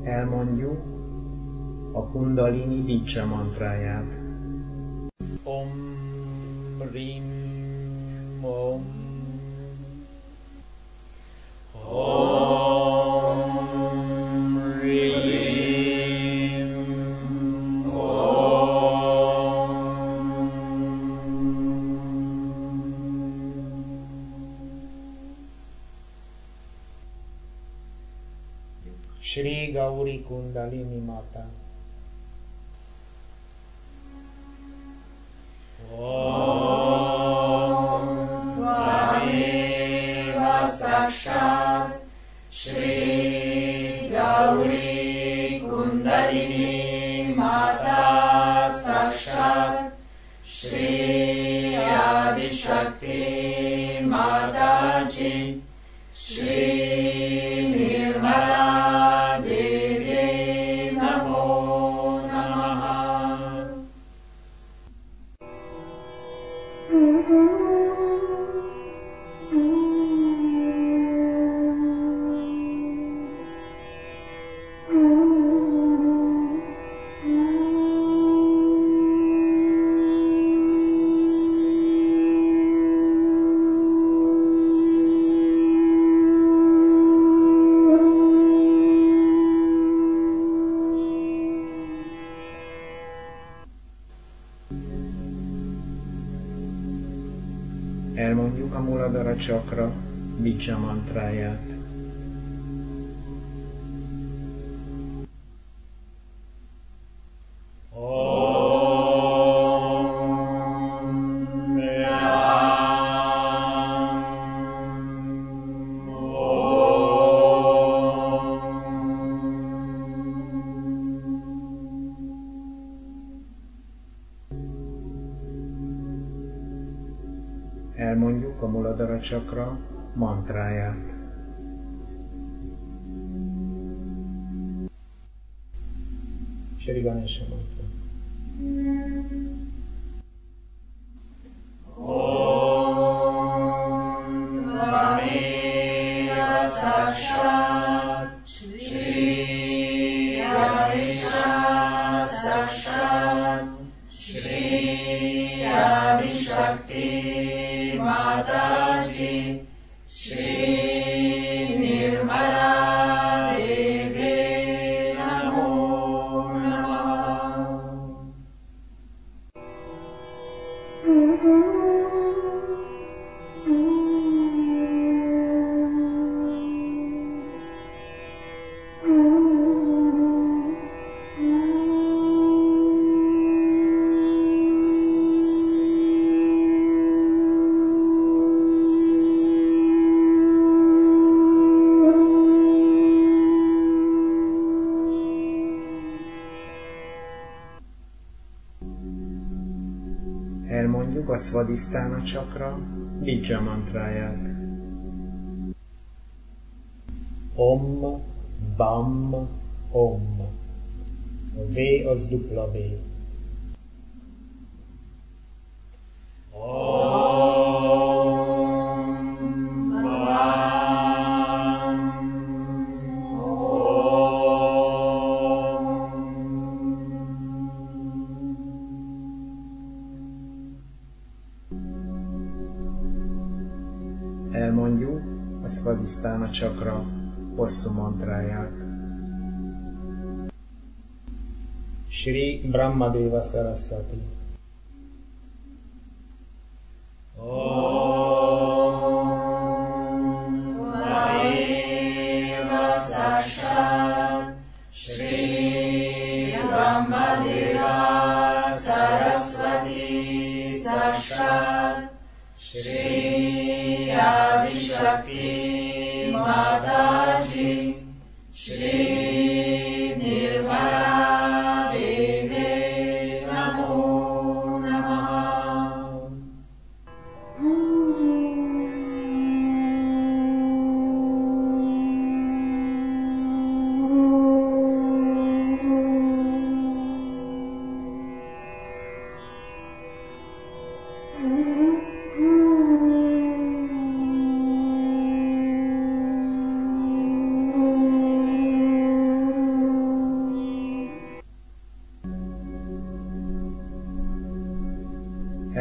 Elmondjuk a Kundalini Dicsa mantráját. Om Rim Om Om Rim Shri Gauri Kundalini Mata. Om Tvameva Sakshat Shri Gauri Kundalini Mata Sakshat Shri Adi Shakti Mataji Shri Nirmala Devi Namo Namaha. Elmondjuk a Muladhara Csakra Dicsa mantráját. Elmondjuk a Muladhara Csakra mantráját. Shri Ganesha mantra. Om Tvameva Sakshat Shri Ganesha Sakshat Shri Adi Shakti Mataji Shri Nirmala Devi Namo Namaha. Elmondjuk a Svadhisthana Csakra Dicsa mantráját. Om Bam Om. A V az dupla V. Om Bam Elmondjuk a Svadhisthana Csakra hosszú mantráját. Shri Brahmadeva Saraswati. Om Tvameva Sakshat Shri Brahmadeva Saraswati Sakshat Shri Adi Shakti Mataji Shri Nirmala Devi Namo Namaha.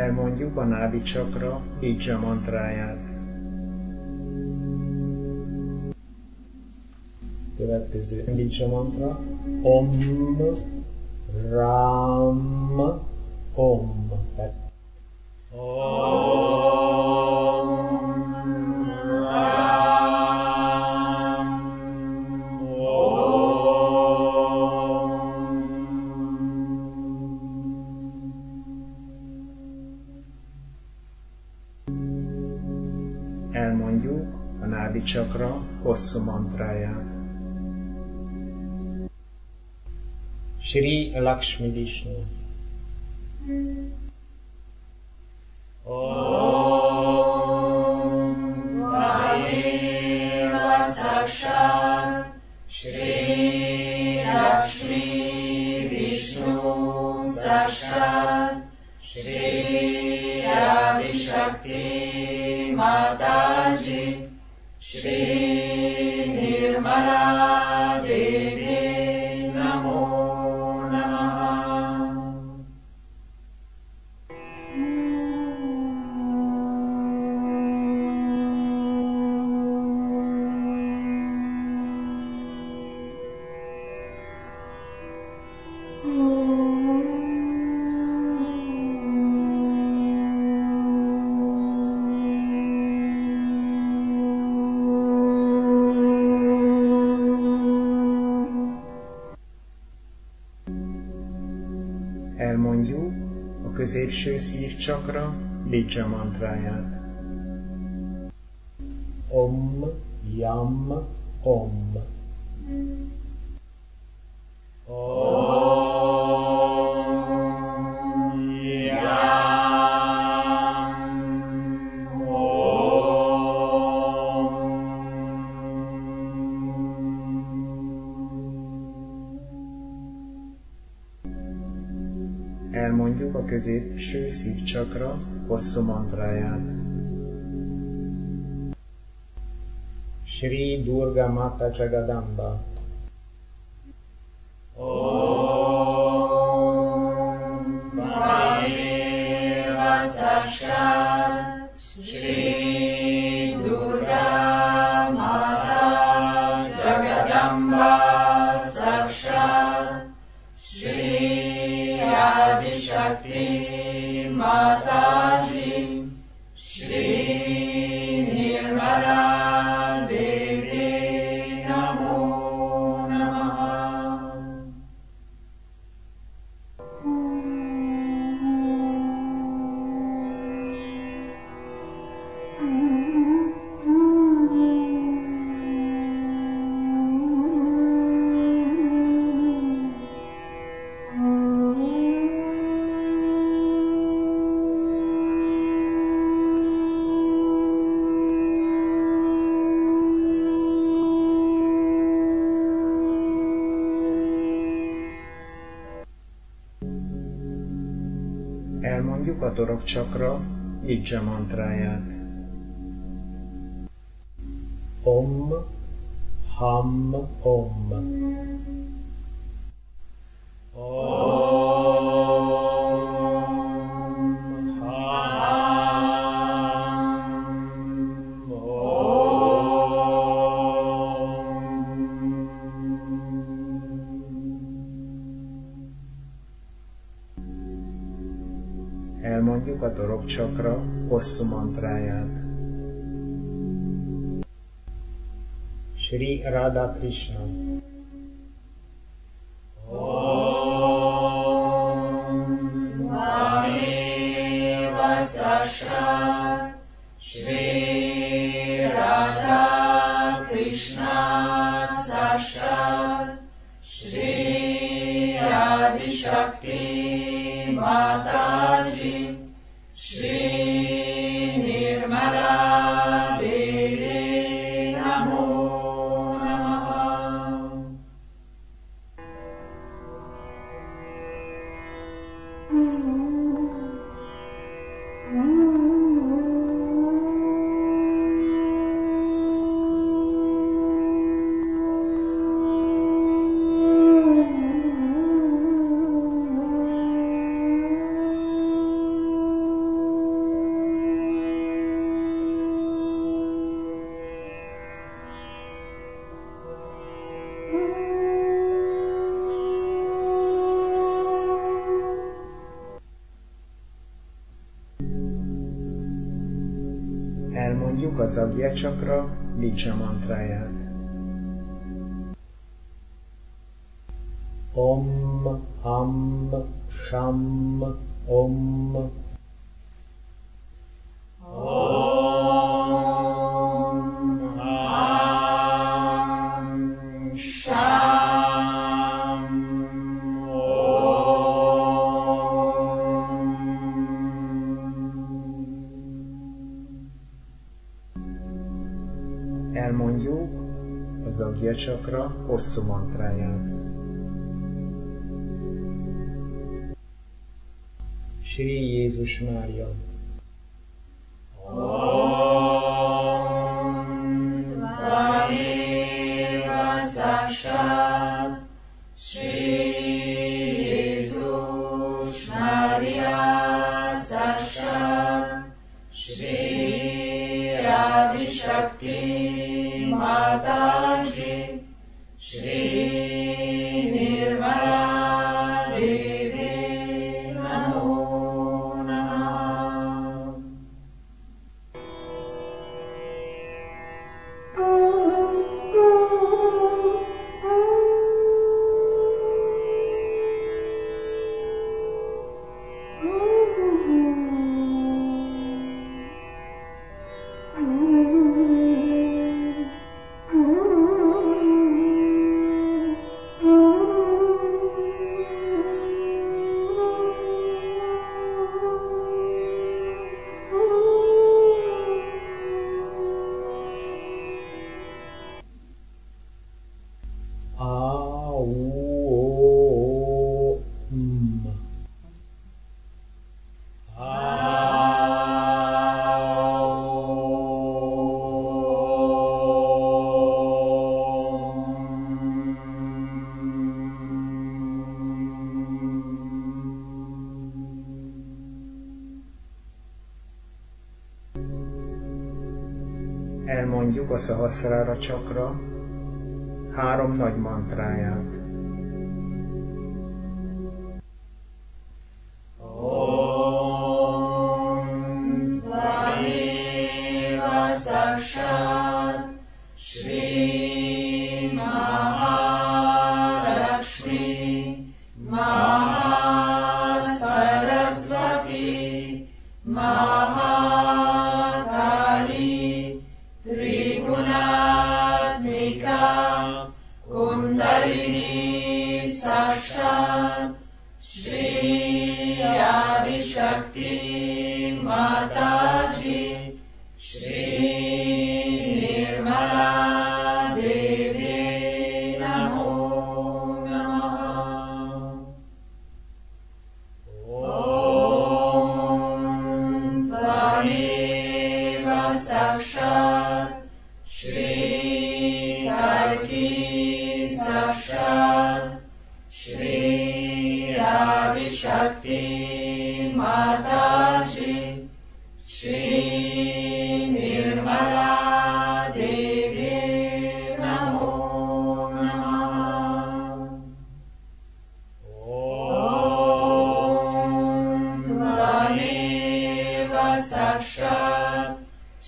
Elmondjuk a nádi csakra Bija mantráját. Következő Bija mantra. Om Ram Om. Elmondjuk a nádi csakra hosszú mantráját. Shri Lakshmi Vishnu. Om Tvayeva Sakshat Shri Lakshmi Vishnu Sakshat Shri Adi Shakti Mataji Shri Nirmala Devi Namo Elmondjuk a középső szívcsakra Bija mantráját. Om Yam Om. Elmondjuk a középső szívcsakra hosszú mantráját. Shri Durga Mata Jagadamba. Om Tvayeva Sakshat Shri Durga Mata Jagadamba Sakshat Shri Adi Shakti Mataji Shri Nirmala Devi Namo Namaha. Elmondjuk a torokcsakra Bija mantráját. Om Ham Om. Elmondjuk a torokcsakra hosszú mantráját. Shri Radha Krishna. Om Tvayeva Sakshat Shri Radha Krishna Sakshat Shri Adi Shakti Mataji Shri Nirmala Devi Namo Namaha. Elmondjuk az Agya Csakra Bija mantráját. Om, Am, Sham, Om. Elmondjuk az Agya Csakra hosszú mantráját. Sri Jézus Mária. Tvameva Sakshat Sri Jézus Mária Sakshat Sri Adi Shakti Mataji Shri Nirmala Devi Namo Namah. Elmondjuk a Szahaszrára Csakra 3 nagy mantráját. Om Tvameva Sakshat Shri Mahalakshmi Mahasarasvati Mahakali Trigunatmika Kundalini Sakshat Shri Adi Shakti Mataji Shri Nirmala Devi Namo Namah. Om Tvameva Sakshat Shri Kalki Sakshat Shri Adi Shakti Mataji Shri Nirmala Devi Namo Namah. Om Tvameva Sakshat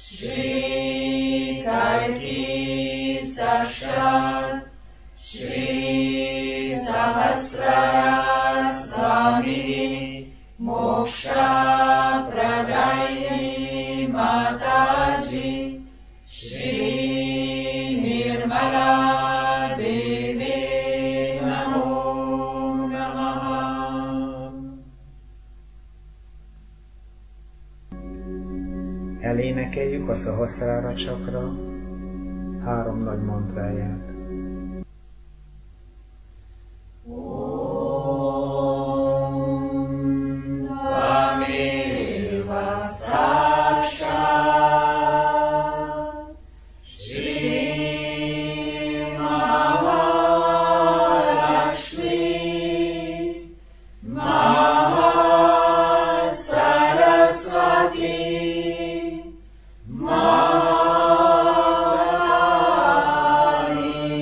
Shri Kalki Sakshat Shri Sahasrara Swamini Moksha Pradayini Mataji Shri Nirmala Devi Namo Namah. Elénekeljük a Szahaszrára Csakra 3 nagy mantráját. Om Tvameva Sakshat Shri Mahalakshmi Mahasarasvati Mahakali